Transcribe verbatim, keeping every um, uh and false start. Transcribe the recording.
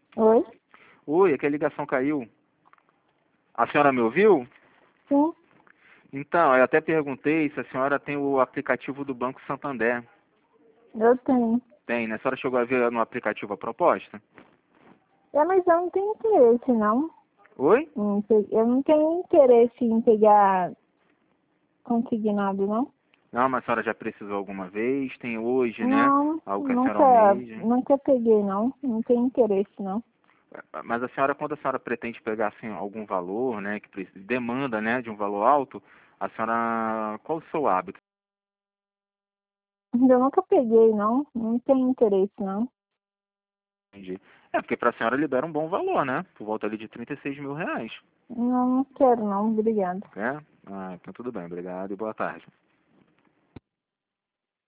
Oi? Oi, aqui a ligação caiu. A senhora me ouviu? Sim, Então, eu até perguntei se a senhora tem o aplicativo do Banco Santander. eu tenho. Tem, né? A senhora chegou a ver no aplicativo a proposta? É, mas eu não tenho interesse, não. Oi? Em pe- Eu não tenho interesse em pegar consignado, não. Não, mas a senhora já precisou alguma vez? Tem hoje, né? Não, Algo que a senhora nunca, almeja. nunca peguei, não. Não tenho interesse, não. Mas a senhora, quando a senhora pretende pegar assim, algum valor, né? Que precisa, demanda, né? De um valor alto, a senhora... Qual o seu hábito? Eu nunca peguei, não. Não tenho interesse, não. Entendi. É, porque para a senhora libera um bom valor, né? Por volta ali de trinta e seis mil reais. Não, não quero, não. Obrigada. É? Ah, então tudo bem. Obrigado e boa tarde.